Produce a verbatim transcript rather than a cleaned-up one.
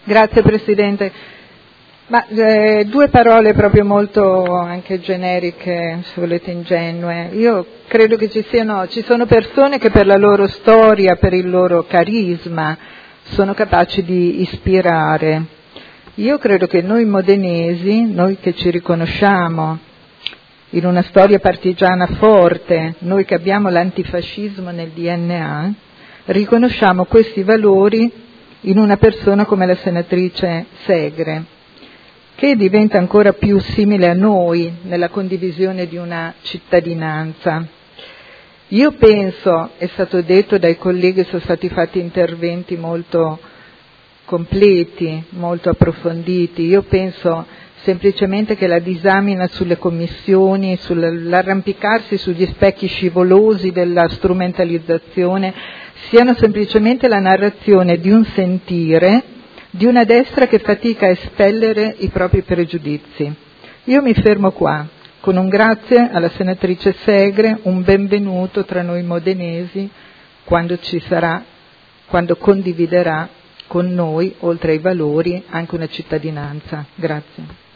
Grazie Presidente. Ma, eh, due parole proprio molto anche generiche, se volete ingenue. Io credo che ci siano, ci sono persone che per la loro storia, per il loro carisma, sono capaci di ispirare. Io credo che noi modenesi, noi che ci riconosciamo in una storia partigiana forte, noi che abbiamo l'antifascismo nel D N A, riconosciamo questi valori in una persona come la senatrice Segre, che diventa ancora più simile a noi nella condivisione di una cittadinanza. Io penso, è stato detto dai colleghi, sono stati fatti interventi molto completi, molto approfonditi, io penso semplicemente che la disamina sulle commissioni, sull'arrampicarsi sugli specchi scivolosi della strumentalizzazione, siano semplicemente la narrazione di un sentire, di una destra che fatica a espellere i propri pregiudizi. Io mi fermo qua, con un grazie alla senatrice Segre, un benvenuto tra noi modenesi, quando ci sarà, quando condividerà con noi, oltre ai valori, anche una cittadinanza. Grazie.